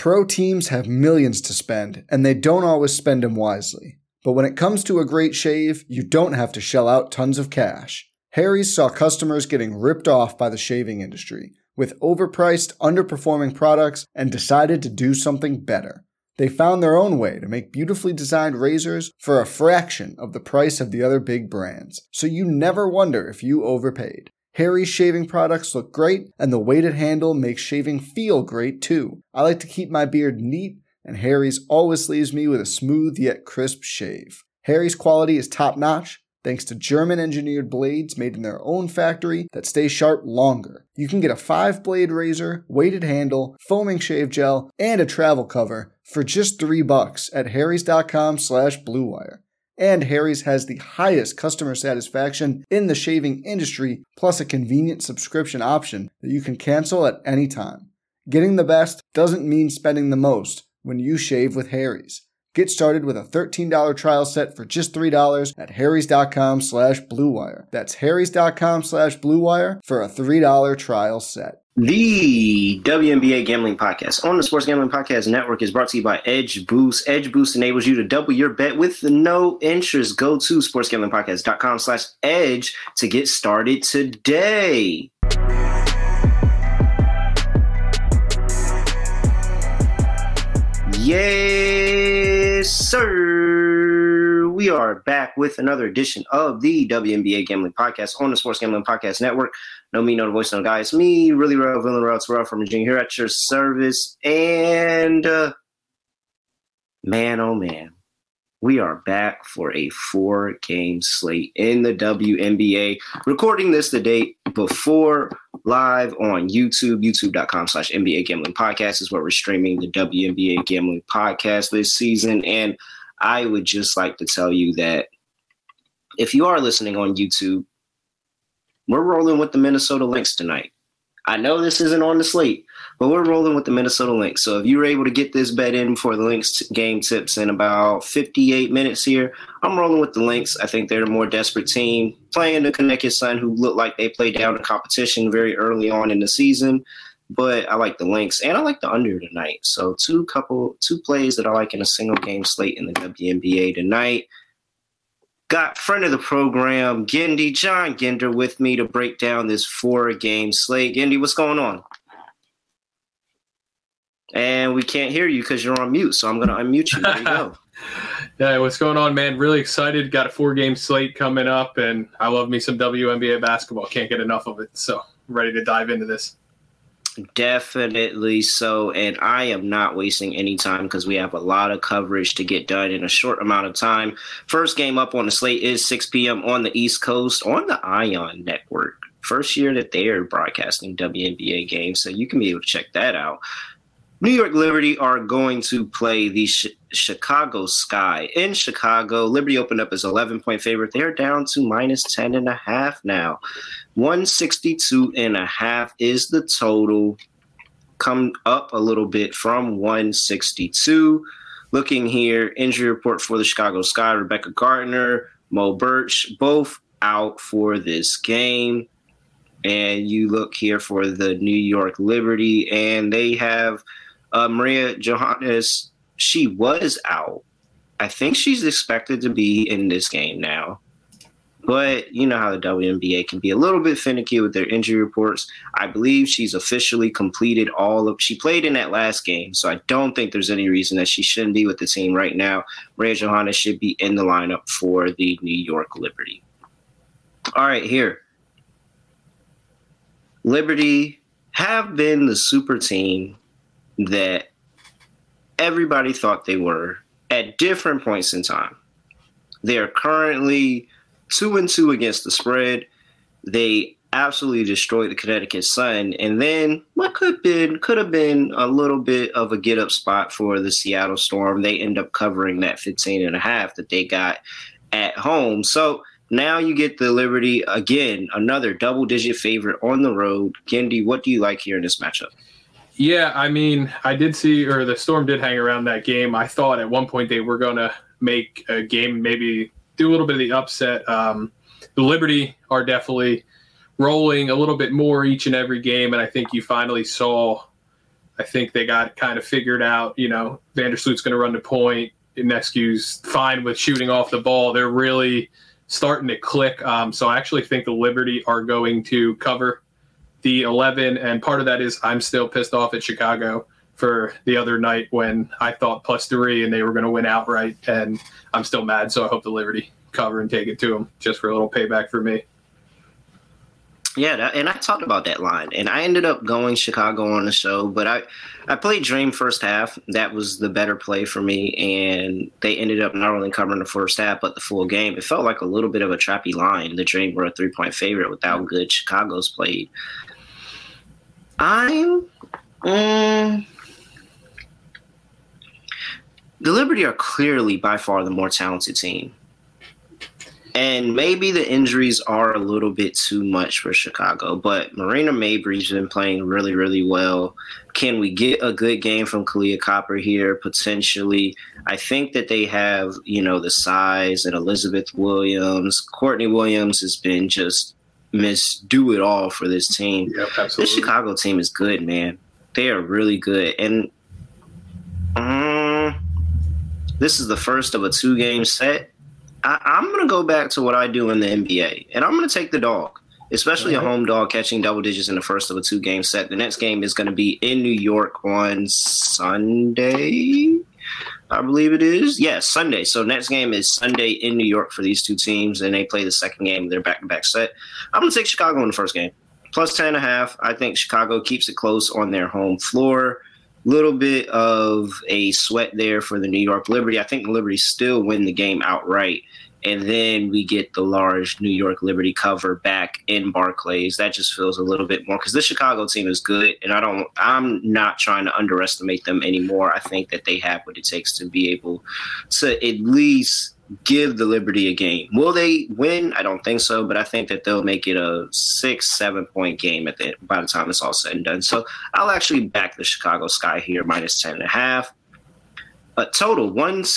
Pro teams have millions to spend, and they don't always spend them wisely. But when it comes to a great shave, you don't have to shell out tons of cash. Harry's saw customers getting ripped off by the shaving industry with overpriced, underperforming products and decided to do something better. They found their own way to make beautifully designed razors for a fraction of the price of the other big brands, so you never wonder if you overpaid. Harry's shaving products look great, and the weighted handle makes shaving feel great too. I like to keep my beard neat, and Harry's always leaves me with a smooth yet crisp shave. Harry's quality is top-notch, thanks to German-engineered blades made in their own factory that stay sharp longer. You can get a 5-blade razor, weighted handle, foaming shave gel, and a travel cover for just $3 at harrys.com/bluewire. And Harry's has the highest customer satisfaction in the shaving industry, plus a convenient subscription option that you can cancel at any time. Getting the best doesn't mean spending the most when you shave with Harry's. Get started with a $13 trial set for just $3 at harrys.com/bluewire. That's harrys.com/bluewire for a $3 trial set. The WNBA Gambling Podcast on the Sports Gambling Podcast Network is brought to you by Edge Boost. Edge Boost enables you to double your bet with no interest. Go to sportsgamblingpodcast.com/edge to get started today. Yes, sir. We are back with another edition of the WNBA Gambling Podcast on the Sports Gambling Podcast Network. No me, no the voice, no guy. It's me, really real, villain, real, it's real from Virginia here at your service. And man, oh man, we are back for a 4-game slate in the WNBA. Recording this the day before live on YouTube, youtube.com/NBA Gambling Podcast is where we're streaming the WNBA Gambling Podcast this season. And I would just like to tell you that if you are listening on YouTube, we're rolling with the Minnesota Lynx tonight. I know this isn't on the slate, but we're rolling with the Minnesota Lynx. So if you were able to get this bet in for the Lynx game tips in about 58 minutes here, I'm rolling with the Lynx. I think they're a more desperate team playing the Connecticut Sun, who look like they played down the competition very early on in the season. But I like the Lynx, and I like the under tonight. So two plays that I like in a single game slate in the WNBA tonight. Got friend of the program, Gendy, John Gender, with me to break down this 4-game slate. Gendy, what's going on? And we can't hear you because you're on mute, so I'm going to unmute you. There you go. Yeah, what's going on, man? Really excited. Got a 4-game slate coming up, and I love me some WNBA basketball. Can't get enough of it, so I'm ready to dive into this. Definitely so, and I am not wasting any time because we have a lot of coverage to get done in a short amount of time. First game up on the slate is 6 p.m. on the East Coast on the Ion Network. First year that they are broadcasting WNBA games, so you can be able to check that out. New York Liberty are going to play the Chicago Sky in Chicago. Liberty opened up as 11-point favorite. They're down to minus 10.5 now. 162.5 is the total. Come up a little bit from 162. Looking here, injury report for the Chicago Sky. Rebecca Gardner, Mo Birch, both out for this game. And you look here for the New York Liberty, and they have Maria Johannes. She was out. I think she's expected to be in this game now. But you know how the WNBA can be a little bit finicky with their injury reports. I believe she's officially completed she played in that last game, so I don't think there's any reason that she shouldn't be with the team right now. Maria Johannes should be in the lineup for the New York Liberty. All right, here. Liberty have been the super team that everybody thought they were at different points in time. They are currently 2-2 against the spread. They absolutely destroyed the Connecticut Sun. And then what could have been a little bit of a get-up spot for the Seattle Storm. They end up covering that 15.5 that they got at home. So now you get the Liberty, again, another double-digit favorite on the road. Gendy, what do you like here in this matchup? Yeah, I mean, the Storm did hang around that game. I thought at one point they were going to make a game, maybe do a little bit of the upset. The Liberty are definitely rolling a little bit more each and every game, and I think you finally saw I think they got kind of figured out, Vandersloot's going to run the point. Inescu's fine with shooting off the ball. They're really starting to click. So I actually think the Liberty are going to cover the 11. And part of that is I'm still pissed off at Chicago for the other night when I thought +3 and they were going to win outright. And I'm still mad. So I hope the Liberty cover and take it to them just for a little payback for me. Yeah, and I talked about that line, and I ended up going Chicago on the show, but I played Dream first half. That was the better play for me, and they ended up not only covering the first half, but the full game. It felt like a little bit of a trappy line. The Dream were a 3-point favorite with how good Chicago's played. The Liberty are clearly by far the more talented team. And maybe the injuries are a little bit too much for Chicago, but Marina Mabry's been playing really, really well. Can we get a good game from Kahleah Copper here? Potentially. I think that they have, the size, and Elizabeth Williams. Courtney Williams has been just do it all for this team. Yep, absolutely. This Chicago team is good, man. They are really good. And this is the first of a 2-game set. I'm going to go back to what I do in the NBA, and I'm going to take the dog, especially a home dog catching double digits in the first of a 2-game set. The next game is going to be in New York on Sunday, I believe it is. Yes, Sunday. So next game is Sunday in New York for these two teams, and they play the second game of their back-to-back set. I'm going to take Chicago in the first game. +10.5. I think Chicago keeps it close on their home floor. Little bit of a sweat there for the New York Liberty. I think the Liberty still win the game outright. And then we get the large New York Liberty cover back in Barclays. That just feels a little bit more because the Chicago team is good, and I'm not trying to underestimate them anymore. I think that they have what it takes to be able to at least give the Liberty a game. Will they win? I don't think so, but I think that they'll make it a 6-7 point game by the time it's all said and done. So I'll actually back the Chicago Sky here -10.5. A total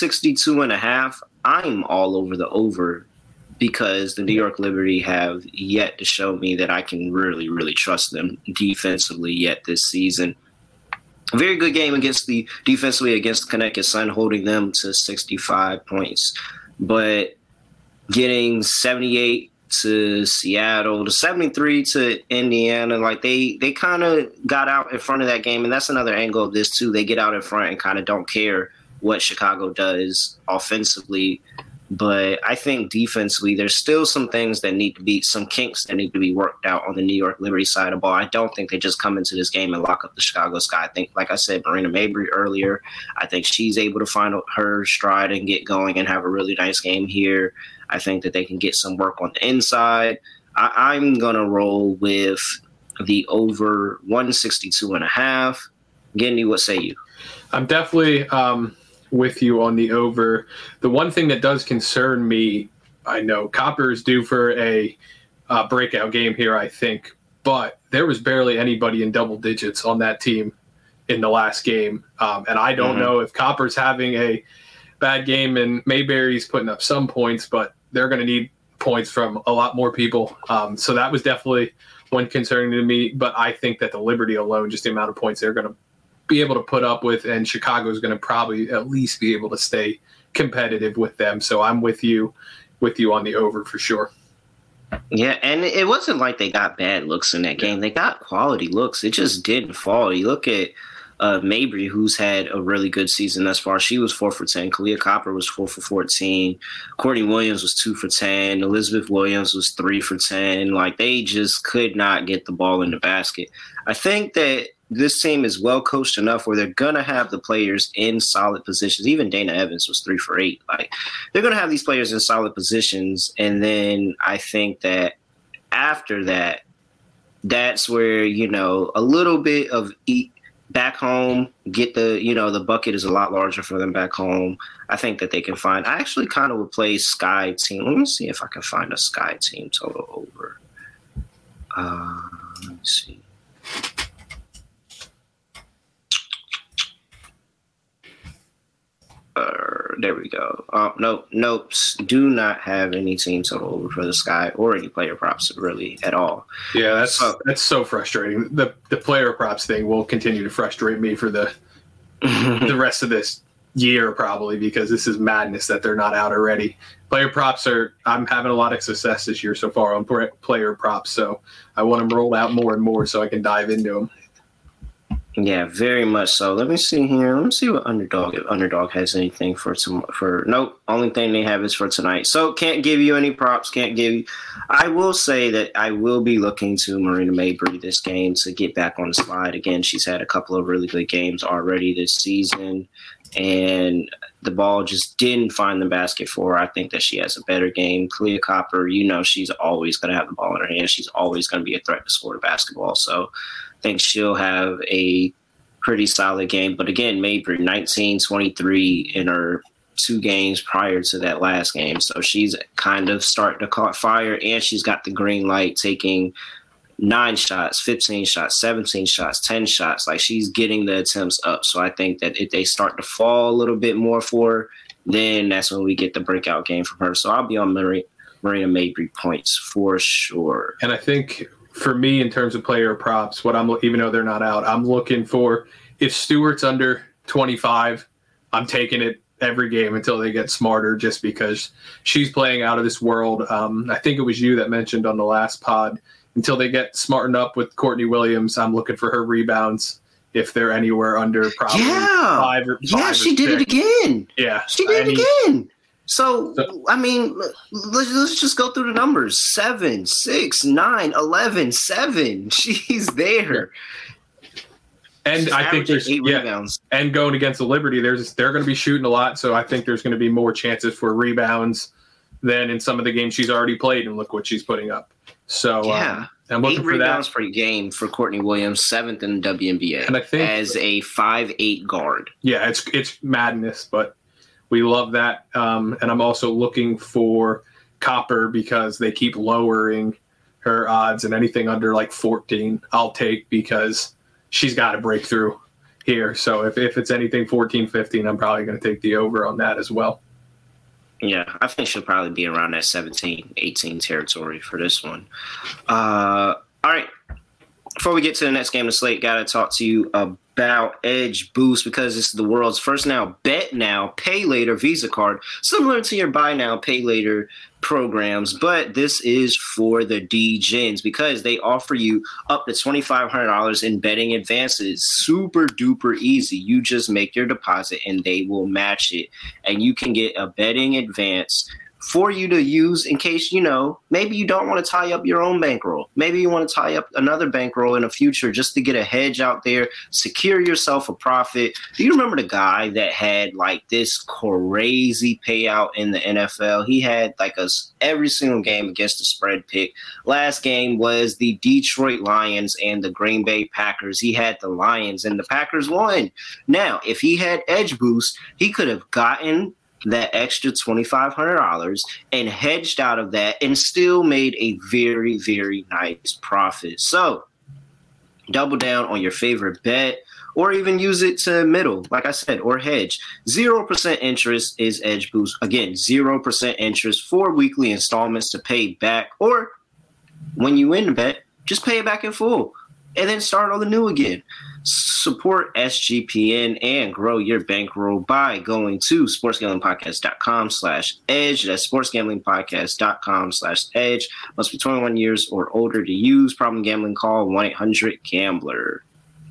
162.5. I'm all over the over because the New York Liberty have yet to show me that I can really, really trust them defensively yet this season. A very good game defensively against the Connecticut Sun, holding them to 65 points. But getting 78 to Seattle, to 73 to Indiana, like they kind of got out in front of that game. And that's another angle of this too. They get out in front and kind of don't care what Chicago does offensively. But I think defensively, there's still some kinks that need to be worked out on the New York Liberty side of the ball. I don't think they just come into this game and lock up the Chicago Sky. I think, like I said, Marina Mabry earlier, I think she's able to find her stride and get going and have a really nice game here. I think that they can get some work on the inside. I'm going to roll with the over 162.5. Gindy, what say you? I'm definitely with you on the over. The one thing that does concern me, I know Copper is due for a breakout game here, I think, but there was barely anybody in double digits on that team in the last game. And I don't know if Copper's having a bad game and Mayberry's putting up some points, but they're going to need points from a lot more people. So that was definitely one concerning to me, but I think that the Liberty alone, just the amount of points they're going to be able to put up with, and Chicago is going to probably at least be able to stay competitive with them. So I'm with you on the over for sure. Yeah, and it wasn't like they got bad looks in that game. They got quality looks. It just didn't fall. You look at Mabry, who's had a really good season thus far. She was 4 for 10. Kahleah Copper was 4 for 14. Courtney Williams was 2 for 10. Elizabeth Williams was 3 for 10. Like, they just could not get the ball in the basket. I think that this team is well coached enough where they're going to have the players in solid positions. Even Dana Evans was 3 for 8. Like, they're going to have these players in solid positions. And then I think that after that, that's where, a little bit of back home, get the bucket is a lot larger for them back home. I think that they can find. I actually kind of would play Sky team. Let me see if I can find a Sky team total over. Let me see. There we go. Nope. Do not have any team total over for the Sky or any player props really at all. Yeah, that's so frustrating. The player props thing will continue to frustrate me for the rest of this year probably, because this is madness that they're not out already. Player props I'm having a lot of success this year so far on player props, so I want them rolled out more and more so I can dive into them. Yeah, very much so. Let me see here. Let me see what Underdog, if Underdog has anything for nope. Only thing they have is for tonight. So can't give you any props. I will say that I will be looking to Marina Mabrey this game to get back on the slide. Again, she's had a couple of really good games already this season, and the ball just didn't find the basket for her. I think that she has a better game. Kahleah Copper, she's always going to have the ball in her hand. She's always going to be a threat to score the basketball. So I think she'll have a pretty solid game. But again, Mabrey, 19-23 in her 2 games prior to that last game. So she's kind of starting to caught fire, and she's got the green light, taking 9 shots, 15 shots, 17 shots, 10 shots. Like, she's getting the attempts up. So I think that if they start to fall a little bit more for her, then that's when we get the breakout game from her. So I'll be on Marina Mabrey points for sure. And I think for me, in terms of player props, even though they're not out, I'm looking for, if Stewart's under 25, I'm taking it every game until they get smarter, just because she's playing out of this world. I think it was you that mentioned on the last pod, until they get smartened up with Courtney Williams, I'm looking for her rebounds if they're anywhere under probably 5 or 6. Yeah, she did it again. Yeah. She did it again. So, I mean, let's just go through the numbers. 7, 6, 9, 11, 7. She's there. And I think there's 8 rebounds. And going against the Liberty, they're going to be shooting a lot, so I think there's going to be more chances for rebounds than in some of the games she's already played, and look what she's putting up. So yeah, I'm looking 8 for rebounds that. per game for Courtney Williams, 7th in the WNBA, and I think, as a 5'8" guard. Yeah, it's madness, but we love that. And I'm also looking for Copper, because they keep lowering her odds, and anything under like 14 I'll take, because she's got to break through here. So if it's anything 14, 15, I'm probably going to take the over on that as well. Yeah, I think she'll probably be around that 17, 18 territory for this one. All right. Before we get to the next game of the slate, got to talk to you about Edge Boost, because this is the world's first bet now, pay later Visa card, similar to your buy now, pay later programs, but this is for the D-Gens, because they offer you up to $2,500 in betting advances. Super duper easy. You just make your deposit and they will match it, and you can get a betting advance for you to use in case, maybe you don't want to tie up your own bankroll. Maybe you want to tie up another bankroll in the future just to get a hedge out there, secure yourself a profit. Do you remember the guy that had like this crazy payout in the NFL? He had like every single game against the spread pick. Last game was the Detroit Lions and the Green Bay Packers. He had the Lions and the Packers won. Now, if he had Edge Boost, he could have gotten that extra $2,500 and hedged out of that and still made a very, very nice profit. So double down on your favorite bet, or even use it to middle, like I said, or hedge. 0% interest is Edge Boost. Again, 0% interest, 4 weekly installments to pay back, or when you win the bet, just pay it back in full and then start on the new again. Support SGPN and grow your bankroll by going to sportsgamblingpodcast.com/edge. That's sportsgamblingpodcast.com/edge. Must be 21 years or older to use. Problem gambling, call 1-800-GAMBLER.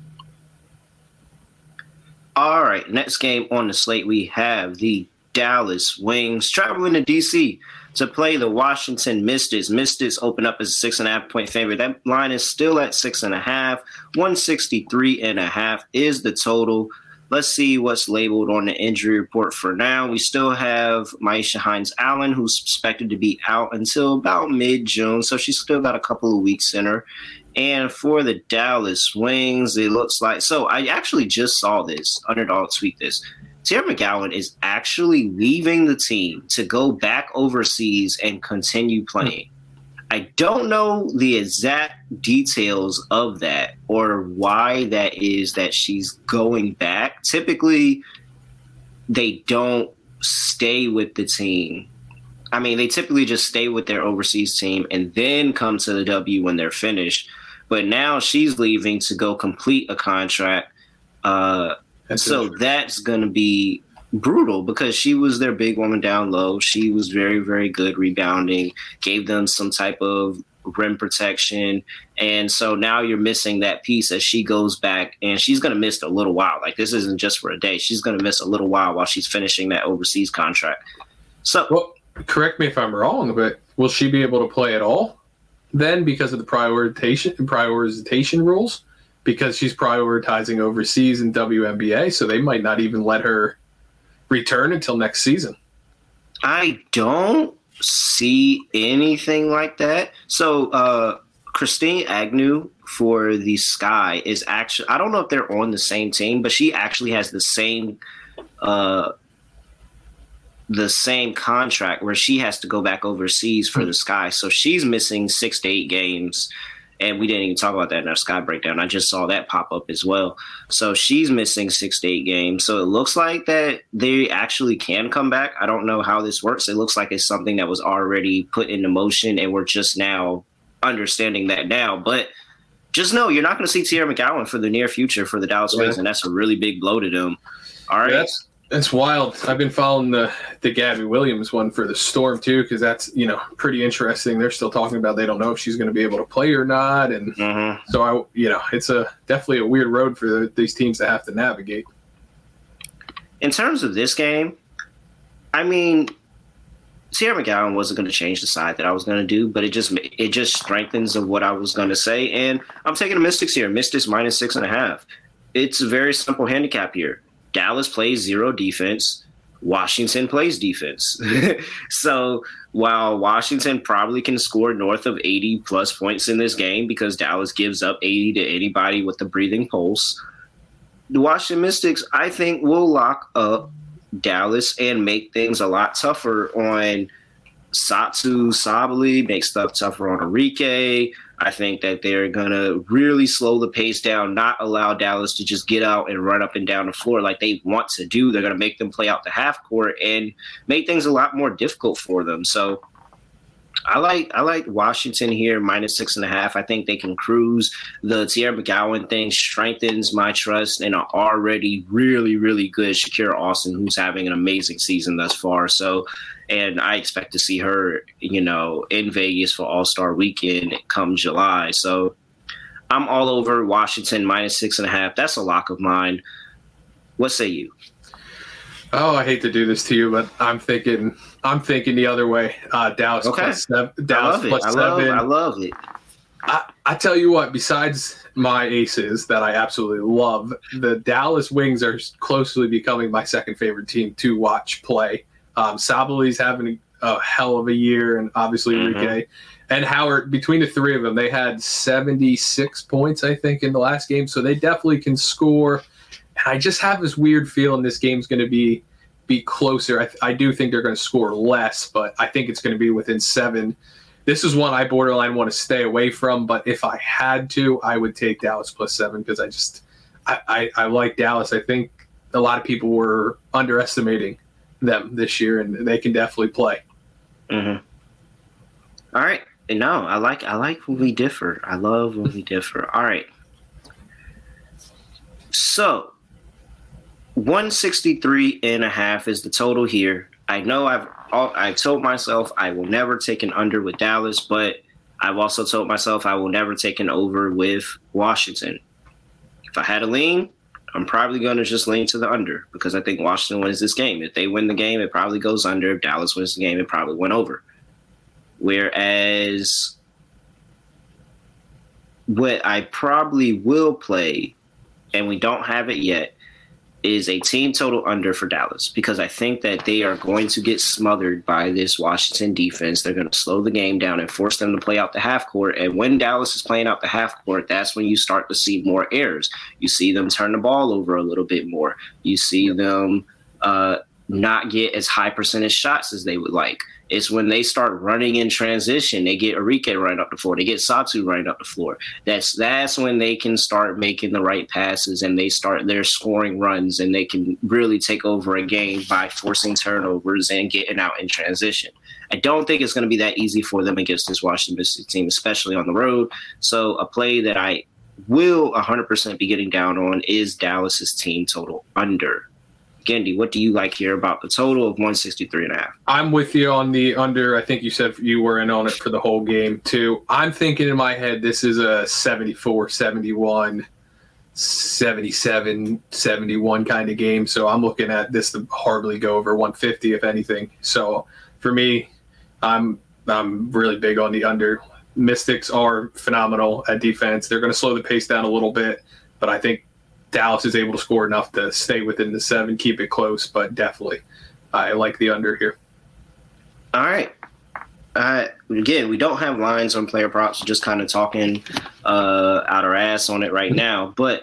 All right, next game on the slate, we have the Dallas Wings traveling to D.C. to play the Washington Mystics. Mystics open up as a 6.5-point favorite. That line is still at 6.5. 163.5 is the total. Let's see what's labeled on the injury report for now. We still have Myisha Hines-Allen, who's suspected to be out until about mid-June, so she's still got a couple of weeks in her. And for the Dallas Wings, it looks like – so I actually just saw this. Underdog tweet this. Tara McGowan is actually leaving the team to go back overseas and continue playing. I don't know the exact details of that or why that is that she's going back. Typically, they don't stay with the team. I mean, they typically just stay with their overseas team and then come to the W when they're finished. But now she's leaving to go complete a contract. So that's going to be brutal because she was their big woman down low. She was very, very good rebounding, gave them some type of rim protection. And so now you're missing that piece as she goes back, and she's going to miss a little while. Like, this isn't just for a day. She's going to miss a little while she's finishing that overseas contract. So, well, correct me if I'm wrong, but will she be able to play at all then because of the prioritization rules? Because she's prioritizing overseas in WNBA, so they might not even let her return until next season. I don't see anything like that. So Christine Agnew for the Sky is actually, I don't know if they're on the same team, but she actually has the same contract where she has to go back overseas for the Sky. So she's missing 6 to 8 games. And we didn't even talk about that in our Sky breakdown. I just saw that pop up as well. So she's missing 6 to 8 games. So it looks like that they actually can come back. I don't know how this works. It looks like it's something that was already put into motion, and we're just now understanding that now. But just know you're not going to see Tierra McGowan for the near future for the Dallas Wings, and that's a really big blow to them. All right. That's wild. I've been following the Gabby Williams one for the Storm too, because that's pretty interesting. They're still talking about they don't know if she's going to be able to play or not, and so it's definitely a weird road for these teams to have to navigate. In terms of this game, I mean, Tierra McGowan wasn't going to change the side that I was going to do, but it just strengthens of what I was going to say, and I'm taking the Mystics here. Mystics minus 6.5. It's a very simple handicap here. Dallas plays zero defense. Washington plays defense. So while Washington probably can score north of 80-plus points in this game because Dallas gives up 80 to anybody with the breathing pulse, the Washington Mystics, I think, will lock up Dallas and make things a lot tougher on Satsu Sabally, make stuff tougher on Enrique. I think that they're going to really slow the pace down, not allow Dallas to just get out and run up and down the floor like they want to do. They're going to make them play out the half court and make things a lot more difficult for them. So I like Washington here, minus 6.5. I think they can cruise. The Tierra McGowan thing strengthens my trust in an already really, really good Shakira Austin, who's having an amazing season thus far. So, and I expect to see her, in Vegas for All-Star Weekend come July. So I'm all over Washington, minus 6.5. That's a lock of mine. What say you? Oh, I hate to do this to you, but I'm thinking the other way. Dallas plus 7. Dallas plus 7. I love it. I tell you what, besides my aces that I absolutely love, the Dallas Wings are closely becoming my second favorite team to watch play. Sabali's having a hell of a year, and obviously Enrique and Howard. Between the three of them, they had 76 points, I think, in the last game. So they definitely can score. And I just have this weird feeling this game's going to be closer. I do think they're going to score less, but I think it's going to be within 7. This is one I borderline want to stay away from, but if I had to, I would take Dallas plus 7 because I like Dallas. I think a lot of people were underestimating them this year, and they can definitely play. All right. No, I like when we differ. I love when we differ. All right. So 163.5 is the total here. I know I've told myself I will never take an under with Dallas, but I've also told myself I will never take an over with Washington. If I had a lean, I'm probably going to just lean to the under because I think Washington wins this game. If they win the game, it probably goes under. If Dallas wins the game, it probably went over. Whereas what I probably will play, and we don't have it yet, is a team total under for Dallas because I think that they are going to get smothered by this Washington defense. They're going to slow the game down and force them to play out the half court. And when Dallas is playing out the half court, that's when you start to see more errors. You see them turn the ball over a little bit more. You see them not get as high percentage shots as they would like. It's when they start running in transition, they get Arike running up the floor, they get Satu running up the floor. That's when they can start making the right passes and they start their scoring runs, and they can really take over a game by forcing turnovers and getting out in transition. I don't think it's going to be that easy for them against this Washington Mystics team, especially on the road. So a play that I will 100% be getting down on is Dallas's team total under. Gendy, what do you like here about the total of 163.5? I'm with you on the under. I think you said you were in on it for the whole game, too. I'm thinking in my head this is a 74, 71, 77, 71 kind of game. So I'm looking at this to hardly go over 150, if anything. So for me, I'm really big on the under. Mystics are phenomenal at defense. They're going to slow the pace down a little bit, but I think Dallas is able to score enough to stay within the 7, keep it close, but definitely I like the under here. All right. Again, we don't have lines on player props, just kind of talking out our ass on it right now. But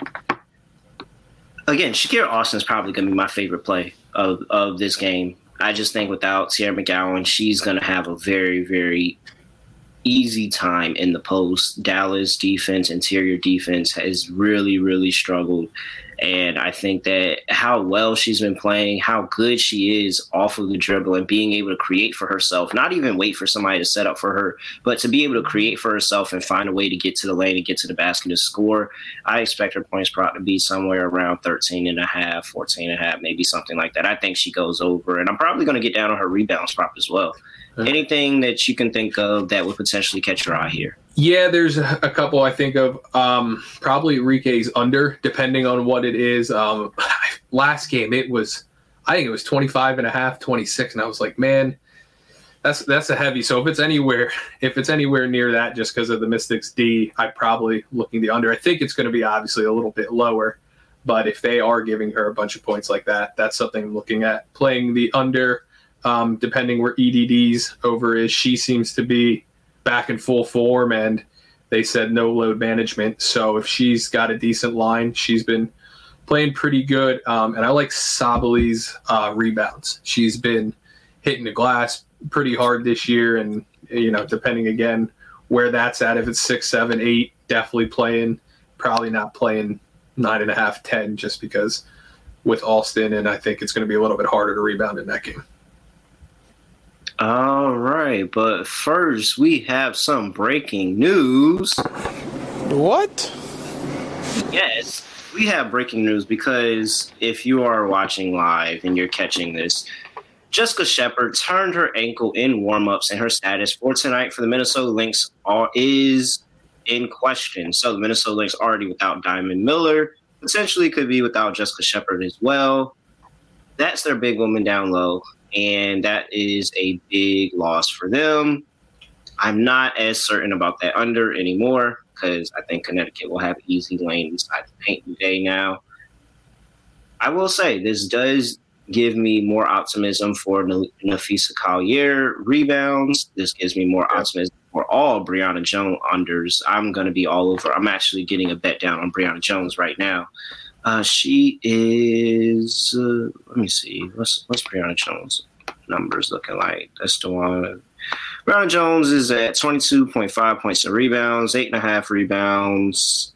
again, Shakira Austin is probably going to be my favorite play of this game. I just think without Sierra McGowan, she's going to have a very, very easy time in the post. Dallas defense, interior defense has really, really struggled. And I think that how well she's been playing, how good she is off of the dribble and being able to create for herself, not even wait for somebody to set up for her, but to be able to create for herself and find a way to get to the lane and get to the basket to score. I expect her points prop to be somewhere around 13.5, 14.5, maybe something like that. I think she goes over, and I'm probably going to get down on her rebounds prop as well. Anything that you can think of that would potentially catch your eye here? Yeah, there's a couple I think of. Probably Enrique's under, depending on what it is. Last game, I think it was 25.5, 26, and I was like, man, that's a heavy. So if it's anywhere near that, just because of the Mystics D, I'm probably looking the under. I think it's going to be obviously a little bit lower, but if they are giving her a bunch of points like that, that's something I'm looking at. Playing the under. Depending where EDD's over is, she seems to be back in full form, and they said no load management. So if she's got a decent line, she's been playing pretty good. And I like Sabali's rebounds. She's been hitting the glass pretty hard this year, and depending again where that's at, if it's 6, 7, 8, definitely playing. Probably not playing 9.5, 10, just because with Alston, and I think it's going to be a little bit harder to rebound in that game. All right, but first we have some breaking news. What? Yes, we have breaking news because if you are watching live and you're catching this, Jessica Shepard turned her ankle in warm-ups, and her status for tonight for the Minnesota Lynx is in question. So the Minnesota Lynx already without Diamond Miller, potentially could be without Jessica Shepard as well. That's their big woman down low. And that is a big loss for them. I'm not as certain about that under anymore because I think Connecticut will have easy lane inside the paint today now. I will say this does give me more optimism for Nafisa Collier rebounds. This gives me more optimism for all Brianna Jones unders. I'm going to be all over. I'm actually getting a bet down on Brianna Jones right now. She is, let me see, what's Brianna Jones' numbers looking like? That's the one. Brianna Jones is at 22.5 points and rebounds, 8.5 rebounds,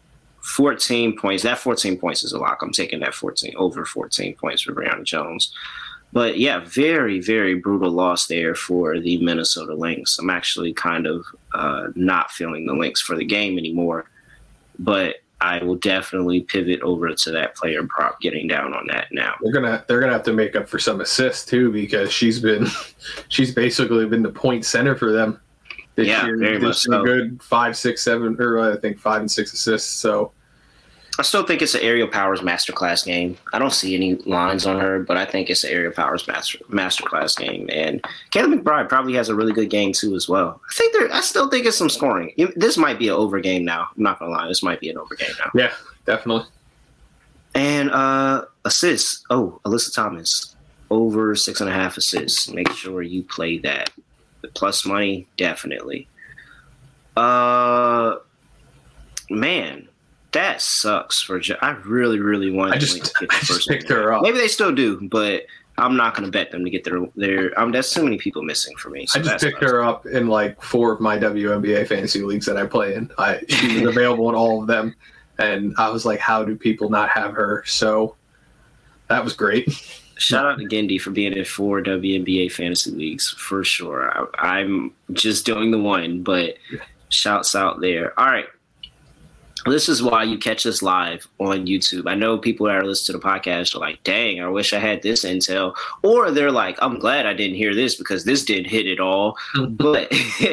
14 points. That 14 points is a lock. I'm taking that over 14 points for Brianna Jones. But yeah, very, very brutal loss there for the Minnesota Lynx. I'm actually kind of not feeling the Lynx for the game anymore. But I will definitely pivot over to that player prop, getting down on that now. They're gonna have to make up for some assists too, because she's basically been the point center for them this year. Very much so. Good 5, 6, 7, or I think 5 and 6 assists. So I still think it's an Aerial Powers masterclass game. I don't see any lines on her, but I think it's an Aerial Powers masterclass game. And Kayla McBride probably has a really good game too as well. I still think it's some scoring. This might be an over game now. I'm not gonna lie, this might be an over game now. Yeah, definitely. And assists. Oh, Alyssa Thomas over 6.5 assists. Make sure you play that. The plus money, definitely. Man. That sucks for I really, really wanted to get the first picked her up. Maybe they still do, but I'm not going to bet them to get their there's so many people missing for me. So I just picked her up in like 4 of my WNBA fantasy leagues that I play in. She was available in all of them. And I was like, how do people not have her? So that was great. Shout out to Gendy for being in 4 WNBA fantasy leagues for sure. I'm just doing the one, but shouts out there. All right. This is why you catch us live on YouTube. I know people that are listening to the podcast are like, dang, I wish I had this intel. Or they're like, I'm glad I didn't hear this because this didn't hit it all. But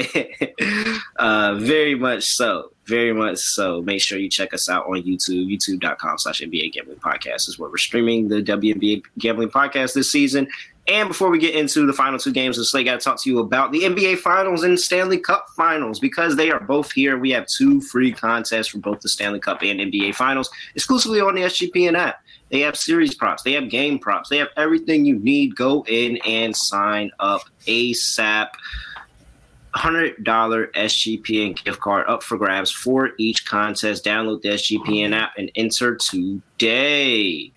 very much so. Very much so. Make sure you check us out on YouTube, youtube.com/NBA Gambling Podcast is where we're streaming the WNBA Gambling Podcast this season. And before we get into the final 2 games of the slate, got to talk to you about the NBA Finals and Stanley Cup Finals because they are both here. We have 2 free contests for both the Stanley Cup and NBA Finals exclusively on the SGPN app. They have series props. They have game props. They have everything you need. Go in and sign up ASAP. $100 SGPN gift card up for grabs for each contest. Download the SGPN app and enter today.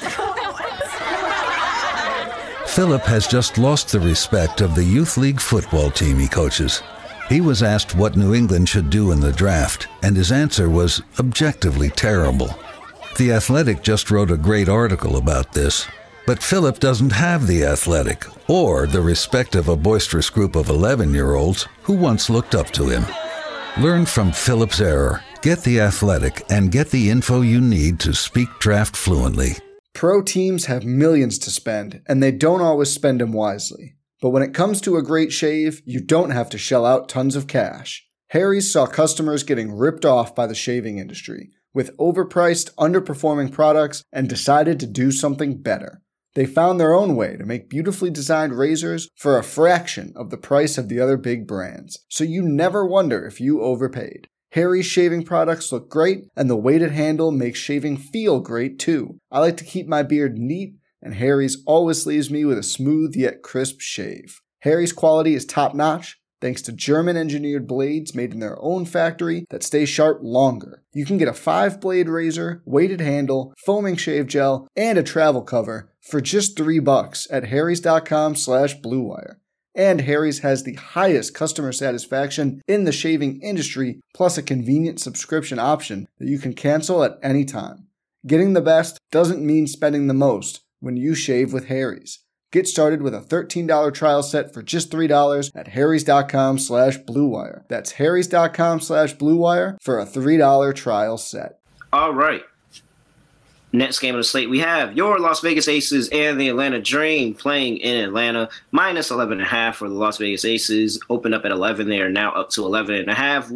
Philip has just lost the respect of the youth league football team he coaches. He was asked what New England should do in the draft, and his answer was objectively terrible. The Athletic just wrote a great article about this, but Philip doesn't have The Athletic or the respect of a boisterous group of 11-year-olds who once looked up to him. Learn from Philip's error. Get The Athletic and get the info you need to speak draft fluently. Pro teams have millions to spend, and they don't always spend them wisely. But when it comes to a great shave, you don't have to shell out tons of cash. Harry's saw customers getting ripped off by the shaving industry with overpriced, underperforming products and decided to do something better. They found their own way to make beautifully designed razors for a fraction of the price of the other big brands, so you never wonder if you overpaid. Harry's shaving products look great, and the weighted handle makes shaving feel great too. I like to keep my beard neat, and Harry's always leaves me with a smooth yet crisp shave. Harry's quality is top-notch, thanks to German-engineered blades made in their own factory that stay sharp longer. You can get a 5-blade razor, weighted handle, foaming shave gel, and a travel cover for just $3 at harrys.com/bluewire. And Harry's has the highest customer satisfaction in the shaving industry, plus a convenient subscription option that you can cancel at any time. Getting the best doesn't mean spending the most when you shave with Harry's. Get started with a $13 trial set for just $3 at harrys.com/bluewire. That's harrys.com/bluewire for a $3 trial set. All right. Next game of the slate, we have your Las Vegas Aces and the Atlanta Dream playing in Atlanta. Minus 11.5 for the Las Vegas Aces. Open up at 11. They are now up to 11.5.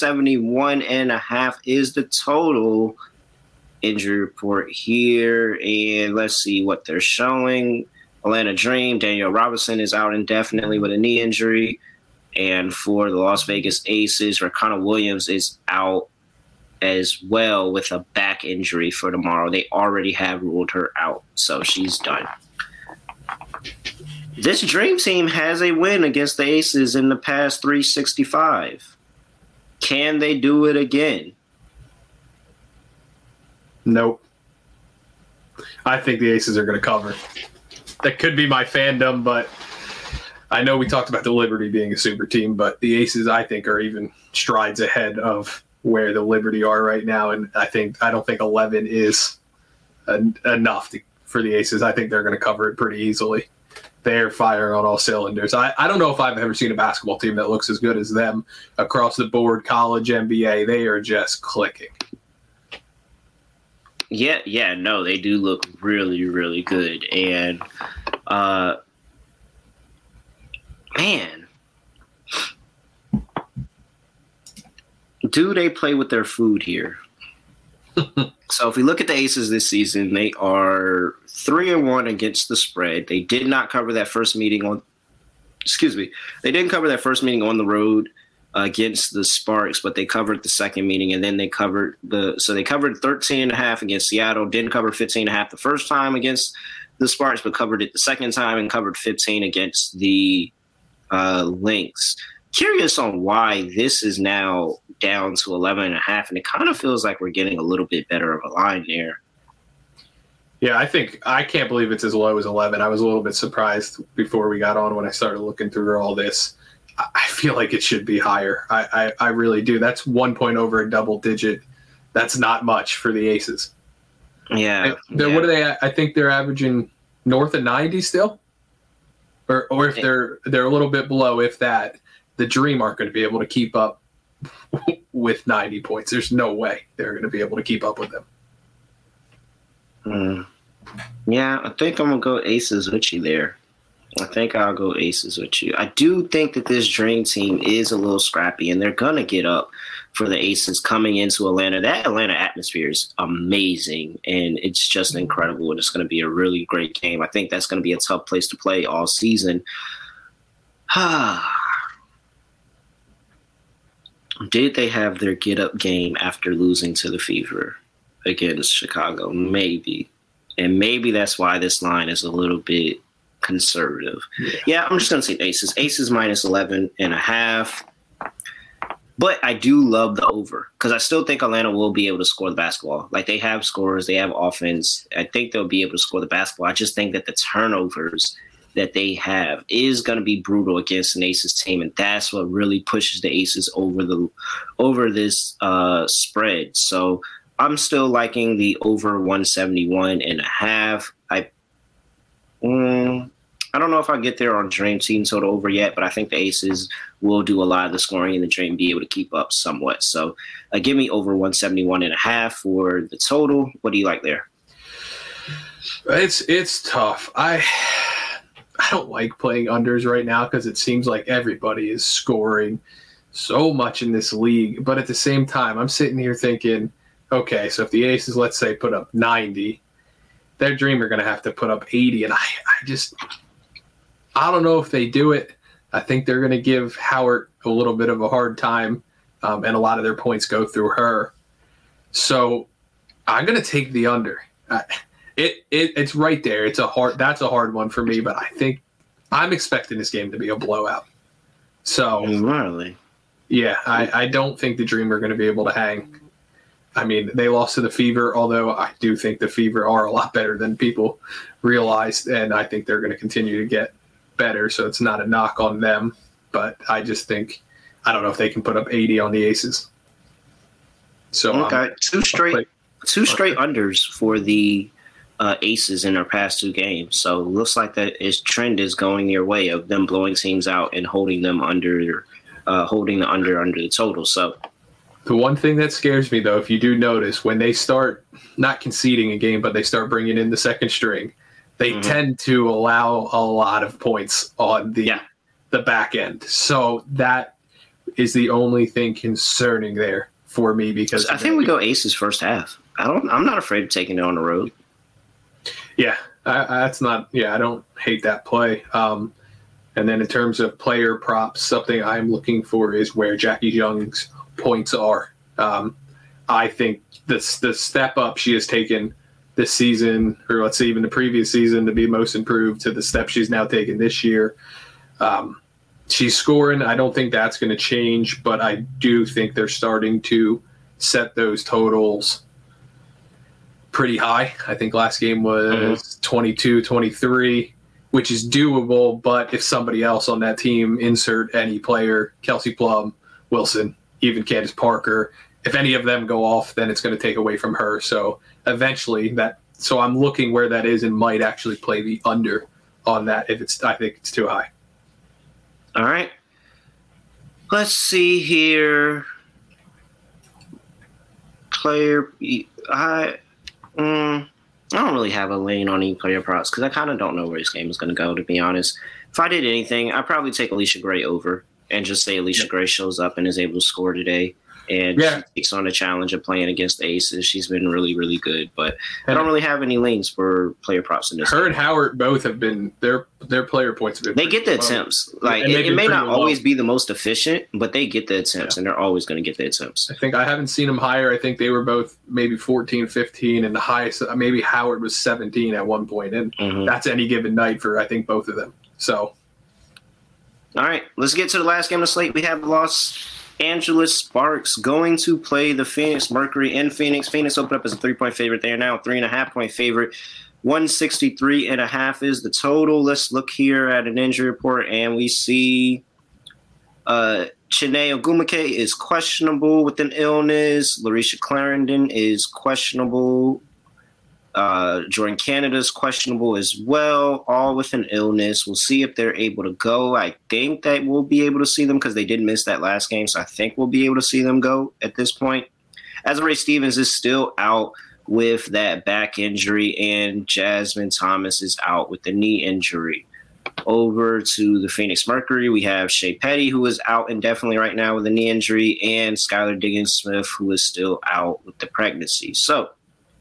171.5 is the total. Injury report here. And let's see what they're showing. Atlanta Dream, Danielle Robinson is out indefinitely with a knee injury. And for the Las Vegas Aces, Rakana Williams is out as well with a back injury for tomorrow. They already have ruled her out, so she's done. This Dream team has a win against the Aces in the past 365. Can they do it again? Nope. I think the Aces are going to cover. That could be my fandom, but I know we talked about the Liberty being a super team, but the Aces, I think, are even strides ahead of where the Liberty are right now, and I don't think 11 is enough for the Aces. I think they're going to cover it pretty easily. They're firing on all cylinders. I don't know if I've ever seen a basketball team that looks as good as them across the board, college, NBA. They are just clicking. Yeah, no, they do look really, really good. And, man, do they play with their food here? So if we look at the Aces this season, they are 3-1 against the spread. They did not cover that first meeting they didn't cover that first meeting on the road against the Sparks, but they covered the second meeting, and then they covered 13.5 against Seattle, didn't cover 15.5 the first time against the Sparks, but covered it the second time and covered 15 against the Lynx. curious on why this is now down to 11.5, and it kind of feels like we're getting a little bit better of a line there. Yeah, I can't believe it's as low as 11. I was a little bit surprised before we got on when I started looking through all this. I feel like it should be higher. I really do. That's 1 point over a double digit. That's not much for the Aces. Yeah. What are they at? I think they're averaging north of 90 still. Or if they're a little bit below, if that, the Dream aren't going to be able to keep up with 90 points. There's no way they're going to be able to keep up with them. Yeah, I think I'm going to go Aces with you there. I think I'll go Aces with you. I do think that this Dream team is a little scrappy, and they're going to get up for the Aces coming into Atlanta. That Atlanta atmosphere is amazing, and it's just incredible, and it's going to be a really great game. I think that's going to be a tough place to play all season. Did they have their get-up game after losing to the Fever against Chicago? Maybe. And maybe that's why this line is a little bit conservative. Yeah, I'm just going to say Aces. Aces minus 11.5. But I do love the over because I still think Atlanta will be able to score the basketball. Like, they have scorers, they have offense. I think they'll be able to score the basketball. I just think that the turnovers that they have is going to be brutal against an Aces team, and that's what really pushes the Aces over this spread. So I'm still liking the over 171.5. I don't know if I get there on Dream Team total over yet, but I think the Aces will do a lot of the scoring in the Dream, be able to keep up somewhat. So give me over 171.5 for the total. What do you like there? It's tough. I don't like playing unders right now because it seems like everybody is scoring so much in this league. But at the same time, I'm sitting here thinking, okay, so if the Aces, let's say, put up 90, their Dream are going to have to put up 80. And I don't know if they do it. I think they're going to give Howard a little bit of a hard time, and a lot of their points go through her. So I'm going to take the under. It's right there. That's a hard one for me, but I think I'm expecting this game to be a blowout. So really, yeah, I don't think the Dream are going to be able to hang. I mean, they lost to the Fever, although I do think the Fever are a lot better than people realized, and I think they're going to continue to get better, so it's not a knock on them. But I just think, I don't know if they can put up 80 on the Aces. So okay, two straight unders for the Aces in their past two games. So it looks like that trend is going their way of them blowing teams out and holding them under, holding the under the total. So the one thing that scares me, though, if you do notice, when they start not conceding a game, but they start bringing in the second string, they tend to allow a lot of points on the back end. So that is the only thing concerning there for me, because I think we go Aces first half. I'm not afraid of taking it on the road. Yeah, I don't hate that play. And then in terms of player props, something I'm looking for is where Jackie Young's points are. I think the step up she has taken this season, or let's say even the previous season, to be most improved, to the step she's now taken this year. She's scoring. I don't think that's going to change, but I do think they're starting to set those totals pretty high. I think last game was 22-23, which is doable, but if somebody else on that team, insert any player, Kelsey Plum, Wilson, even Candace Parker, if any of them go off, then it's going to take away from her. So eventually so I'm looking where that is and might actually play the under on that I think it's too high. All right. Let's see here. Player, I don't really have a lane on any player props because I kind of don't know where this game is going to go, to be honest. If I did anything, I'd probably take Alicia Gray over and just say Alicia Gray shows up and is able to score today. And she takes on the challenge of playing against the Aces. She's been really, really good. But I don't really have any lanes for player props in this game. And Howard both have been their player points have been. They get the attempts. Like it may not always be the most efficient, but they get the attempts, and they're always going to get the attempts. I think I haven't seen them higher. I think they were both maybe 14, 15, and the highest. Maybe Howard was 17 at one point, and that's any given night for I think both of them. So. All right, let's get to the last game of the slate. We have Los Angeles Sparks going to play the Phoenix Mercury in Phoenix. Phoenix opened up as a 3-point favorite. They are now a 3.5-point favorite. 163.5 is the total. Let's look here at an injury report, and we see Chiney Ogwumike is questionable with an illness. Larisha Clarendon is questionable. Jordan Canada is questionable as well, all with an illness. We'll see if they're able to go. I think that we'll be able to see them because they did miss that last game, so I think we'll be able to see them go at this point. Azurá Stevens is still out with that back injury, and Jasmine Thomas is out with the knee injury. Over to the Phoenix Mercury, we have Shea Petty, who is out indefinitely right now with a knee injury, and Skylar Diggins-Smith, who is still out with the pregnancy. So,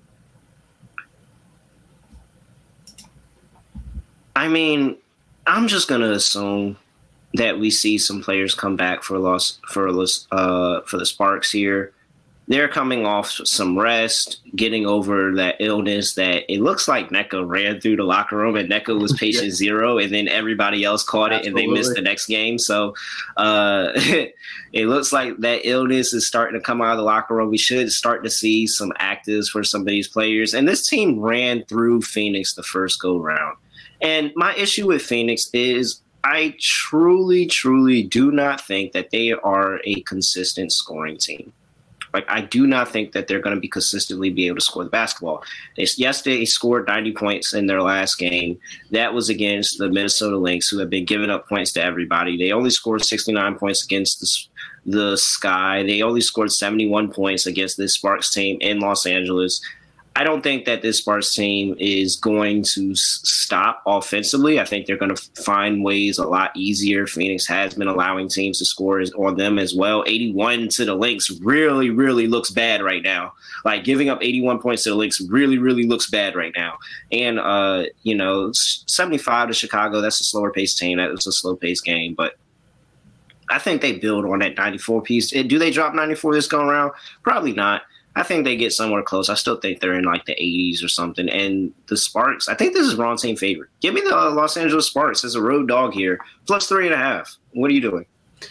I mean, I'm just going to assume that we see some players come back for the Sparks here. They're coming off some rest, getting over that illness that it looks like Nneka ran through the locker room, and Nneka was patient zero, and then everybody else caught it, and they missed the next game. So it looks like that illness is starting to come out of the locker room. We should start to see some actives for some of these players. And this team ran through Phoenix the first go-round. And my issue with Phoenix is I truly, truly do not think that they are a consistent scoring team. Like, I do not think that they're going to be consistently be able to score the basketball. They scored 90 points in their last game. That was against the Minnesota Lynx, who have been giving up points to everybody. They only scored 69 points against the Sky. They only scored 71 points against this Sparks team in Los Angeles. I don't think that this Sparks team is going to stop offensively. I think they're going to find ways a lot easier. Phoenix has been allowing teams to score on them as well. 81 to the Lynx really, really looks bad right now. Like, giving up 81 points to the Lynx really, really looks bad right now. And, 75 to Chicago, that's a slower paced team. That was a slow paced game. But I think they build on that 94 piece. Do they drop 94 this go around? Probably not. I think they get somewhere close. I still think they're in like the 80s or something. And the Sparks, I think this is wrong team favorite. Give me the Los Angeles Sparks as a road dog here, plus 3.5. What are you doing?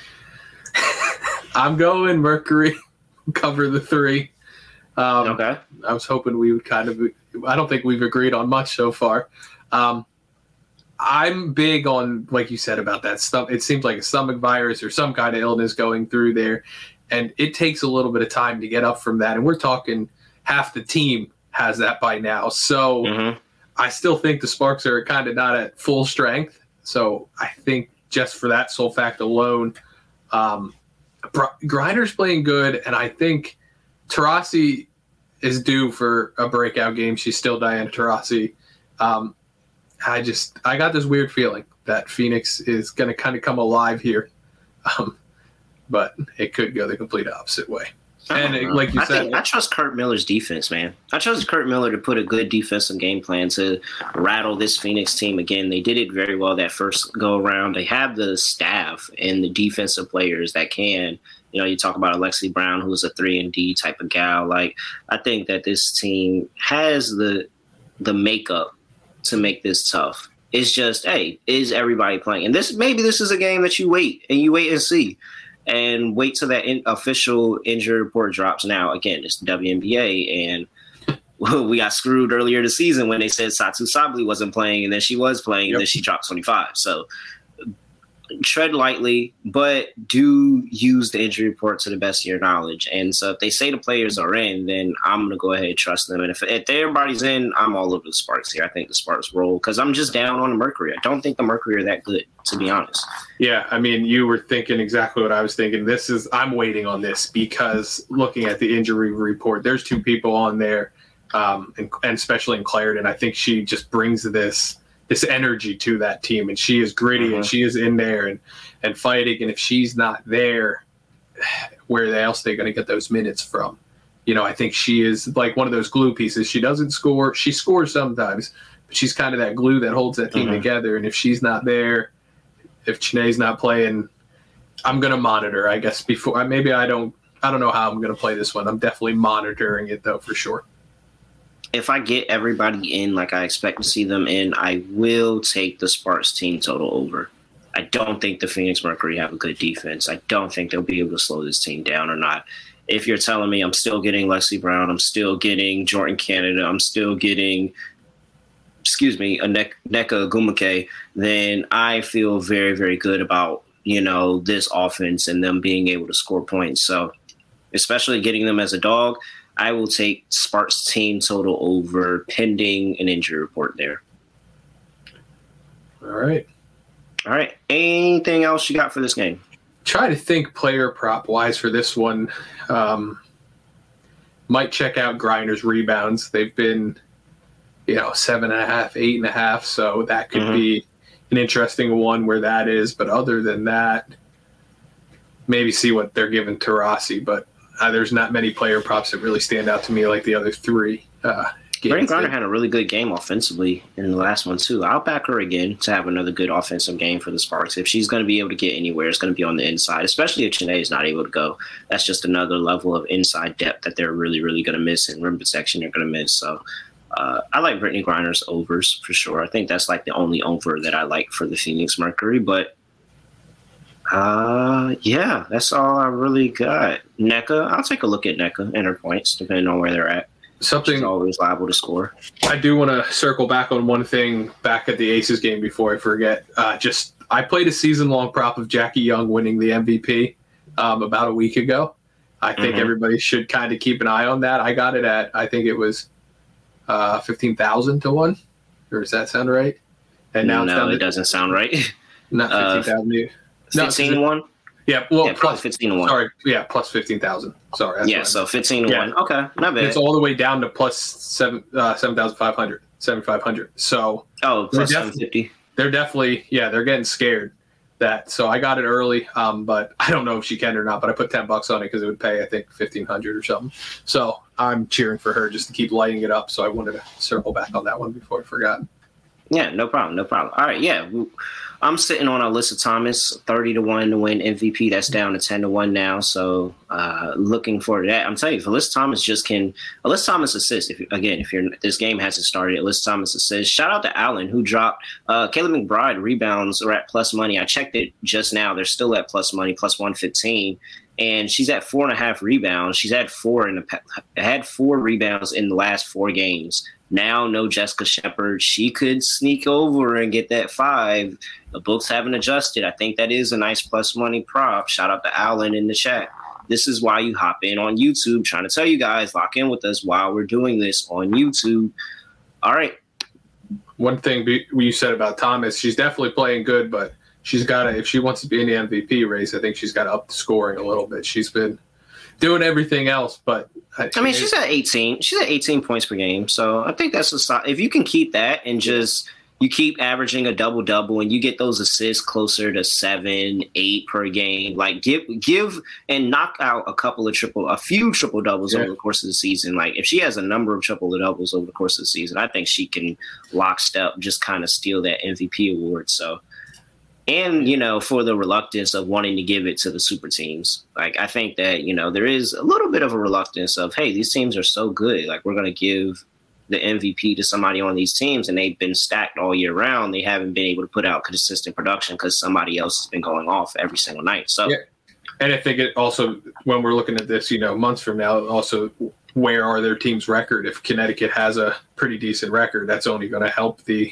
I'm going Mercury, cover the 3. Okay. I was hoping we would I don't think we've agreed on much so far. I'm big on, like you said, about that stuff. It seems like a stomach virus or some kind of illness going through there. And it takes a little bit of time to get up from that. And we're talking half the team has that by now. So I still think the Sparks are kind of not at full strength. So I think just for that sole fact alone, Grinder's playing good. And I think Taurasi is due for a breakout game. She's still Diana Taurasi. I got this weird feeling that Phoenix is going to kind of come alive here. But it could go the complete opposite way. And like you said, I trust Kurt Miller's defense, man. I trust Kurt Miller to put a good defensive game plan to rattle this Phoenix team again. They did it very well that first go around. They have the staff and the defensive players that can. You talk about Alexi Brown, who's a 3-and-D type of gal. Like, I think that this team has the makeup to make this tough. It's just, hey, is everybody playing? And this is a game that you wait and see. And wait till that official injury report drops. Now, again, it's the WNBA, and we got screwed earlier this season when they said Satu Sabli wasn't playing, and then she was playing, and then she dropped 25. So tread lightly, but do use the injury report to the best of your knowledge. And so if they say the players are in, then I'm going to go ahead and trust them. And if everybody's in, I'm all over the Sparks here. I think the Sparks roll because I'm just down on the Mercury. I don't think the Mercury are that good, to be honest. Yeah, I mean, you were thinking exactly what I was thinking. I'm waiting on this because looking at the injury report, there's 2 people on there, and especially in Clarendon. I think she just brings this energy to that team, and she is gritty and she is in there and fighting. And if she's not there, where else are they going to get those minutes from? I think she is like one of those glue pieces. She doesn't score. She scores sometimes, but she's kind of that glue that holds that team together. And if she's not there, if Chiney's not playing, I'm going to monitor, I guess, before. Maybe I don't know how I'm going to play this one. I'm definitely monitoring it, though, for sure. If I get everybody in like I expect to see them in, I will take the Sparks team total over. I don't think the Phoenix Mercury have a good defense. I don't think they'll be able to slow this team down or not. If you're telling me I'm still getting Leslie Brown, I'm still getting Jordan Canada, I'm still getting, Nneka Ogwumike, then I feel very, very good about, this offense and them being able to score points. So especially getting them as a dog, I will take Sparks team total over pending an injury report there. All right. Anything else you got for this game? Try to think player prop wise for this one. Might check out Grinder's rebounds. They've been, 7.5, 8.5. So that could be an interesting one where that is. But other than that, maybe see what they're giving Taurasi. But there's not many player props that really stand out to me like the other three. Brittney Griner had a really good game offensively in the last one, too. I'll back her again to have another good offensive game for the Sparks. If she's going to be able to get anywhere, it's going to be on the inside, especially if Chiney is not able to go. That's just another level of inside depth that they're really, really going to miss, and rim protection they're going to miss. So I like Brittney Griner's overs for sure. I think that's like the only over that I like for the Phoenix Mercury. But, that's all I really got. Nneka, I'll take a look at Nneka and her points, depending on where they're at. She's always liable to score. I do want to circle back on one thing back at the Aces game before I forget. I played a season-long prop of Jackie Young winning the MVP about a week ago. I think everybody should kind of keep an eye on that. I got it at, I think it was 15,000 to 1. Or does that sound right? And now no, it doesn't sound right. Not 15,000. 15 to 1? Yeah, well, plus 15 to 1. Sorry, plus 15,000. Sorry. So 15 to 1. Okay, not bad. It's all the way down to plus 7,500, 7,500. So plus 750. They're definitely they're getting scared. So I got it early, but I don't know if she can or not. But I put $10 on it because it would pay I think 1,500 or something. So I'm cheering for her just to keep lighting it up. So I wanted to circle back on that one before I forgot. Yeah, no problem. All right, I'm sitting on Alyssa Thomas, 30 to 1 to win MVP. That's down to 10 to 1 now. So looking forward to that. I'm telling you, if Alyssa Thomas assists. If this game hasn't started, Alyssa Thomas assists. Shout out to Allen who dropped. Kayla McBride rebounds are at plus money. I checked it just now. They're still at plus money, plus 115. And she's at 4.5 rebounds. She's had had 4 rebounds in the last 4 games. Now, no Jessica Shepard. She could sneak over and get that 5. The books haven't adjusted. I think that is a nice plus money prop. Shout out to Alan in the chat. This is why you hop in on YouTube. Trying to tell you guys, lock in with us while we're doing this on YouTube. All right. One thing you said about Thomas, she's definitely playing good, but she's got to, if she wants to be in the MVP race, I think she's got to up the scoring a little bit. She's been doing everything else, but she's at 18. She's at 18 points per game. So I think that's if you can keep that and just you keep averaging a double and you get those assists closer to 7, 8 per game, like give and knock out a few triple doubles over the course of the season. Like if she has a number of triple doubles over the course of the season, I think she can lockstep just kind of steal that MVP award. So. And, for the reluctance of wanting to give it to the super teams. Like, I think that, there is a little bit of a reluctance of, hey, these teams are so good. Like, we're going to give the MVP to somebody on these teams, and they've been stacked all year round. They haven't been able to put out consistent production because somebody else has been going off every single night. So, And I think it also, when we're looking at this, months from now, also, where are their team's record? If Connecticut has a pretty decent record, that's only going to help the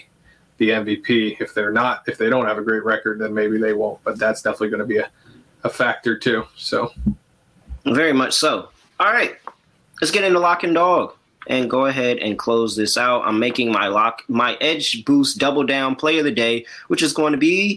MVP. If they don't have a great record, then maybe they won't. But that's definitely going to be a factor too. So very much so. All right, let's get into Lock and Dog and go ahead and close this out. I'm making my Edge Boost double down play of the day, which is going to be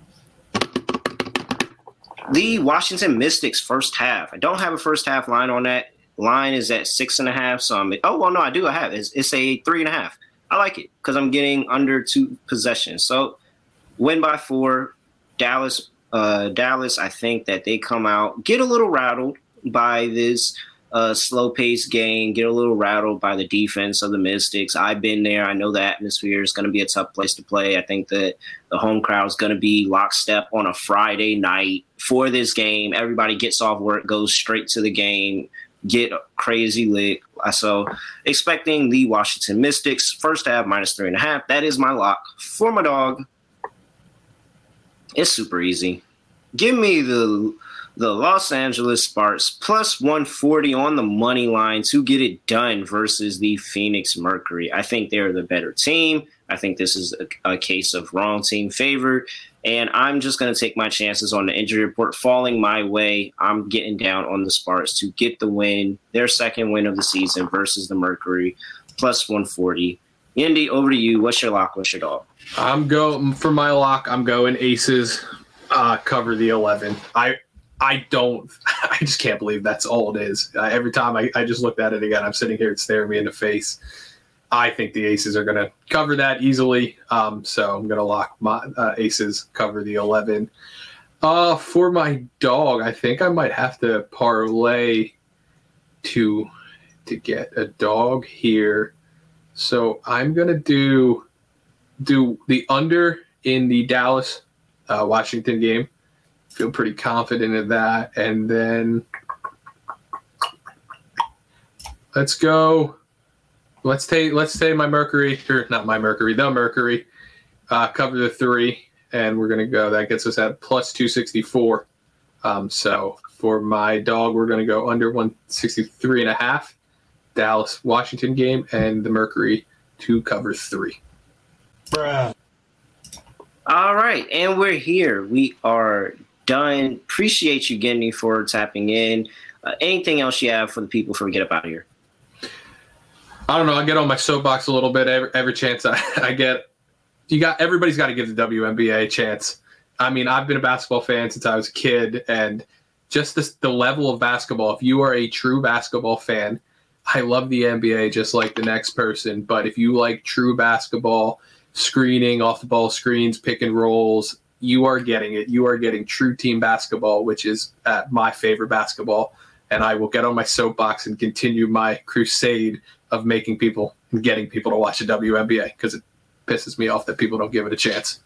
the Washington Mystics first half. I don't have a first half line on that. Line is at 6.5. So I do. I have it. It's a 3.5. I like it because I'm getting under 2 possessions. So win by 4. Dallas, I think that they come out, get a little rattled by this slow-paced game, get a little rattled by the defense of the Mystics. I've been there. I know the atmosphere is going to be a tough place to play. I think that the home crowd is going to be lockstep on a Friday night for this game. Everybody gets off work, goes straight to the game, get crazy lit. So expecting the Washington Mystics first half minus 3.5. That is my lock for my dog. It's super easy. Give me the Los Angeles Sparks plus 140 on the money line to get it done versus the Phoenix Mercury. I think they're the better team. I think this is a case of wrong team favored. And I'm just going to take my chances on the injury report falling my way. I'm getting down on the Sparks to get the win, their second win of the season versus the Mercury, plus 140. Indy, over to you. What's your lock? What's your dog? I'm going for my lock. I'm going Aces cover the 11. I just can't believe that's all it is. Every time I just looked at it again, I'm sitting here, it's staring me in the face. I think the Aces are going to cover that easily. So I'm going to lock my Aces cover the 11. For my dog, I think I might have to parlay to get a dog here. So I'm going to do the under in the Dallas Washington game. Feel pretty confident in that. And then let's say my Mercury, or not my Mercury, the Mercury, cover the 3, and we're going to go. That gets us at plus 264. So for my dog, we're going to go under 163.5. Dallas Washington game, and the Mercury to cover 3. Bruh. All right, and we're here. We are done. Appreciate you, Gendy, for tapping in. Anything else you have for the people before we get up out of here? I don't know. I get on my soapbox a little bit every chance I get. Everybody's got to give the WNBA a chance. I mean, I've been a basketball fan since I was a kid, and just the level of basketball. If you are a true basketball fan, I love the NBA just like the next person. But if you like true basketball, screening, off the ball screens, pick and rolls, you are getting it. You are getting true team basketball, which is my favorite basketball. And I will get on my soapbox and continue my crusade of getting people to watch the WNBA, because it pisses me off that people don't give it a chance.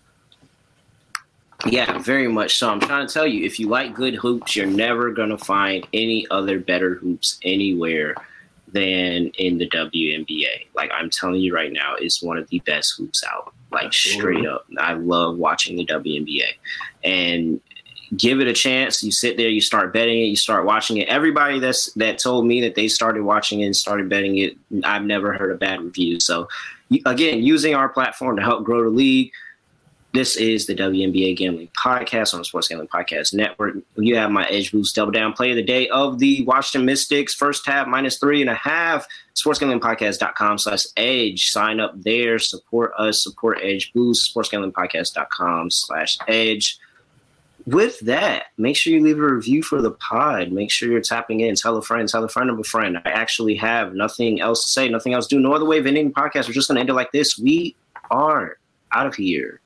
Yeah, very much so. I'm trying to tell you, if you like good hoops, you're never going to find any other better hoops anywhere than in the WNBA. Like, I'm telling you right now, it's one of the best hoops out. Like, straight up. I love watching the WNBA. And give it a chance. You sit there, you start betting it, you start watching it. Everybody that told me that they started watching it and started betting it, I've never heard a bad review. So, again, using our platform to help grow the league, this is the WNBA Gambling Podcast on the Sports Gambling Podcast Network. You have my Edge Boost Double Down play of the day of the Washington Mystics. First half, -3.5. SportsGamblingPodcast.com/Edge. Sign up there. Support us. Support Edge Boost. SportsGamblingPodcast.com/Edge. With that, make sure you leave a review for the pod. Make sure you're tapping in. Tell a friend of a friend. I actually have nothing else to say, nothing else to do. No other way of ending the podcast. We're just going to end it like this. We are out of here.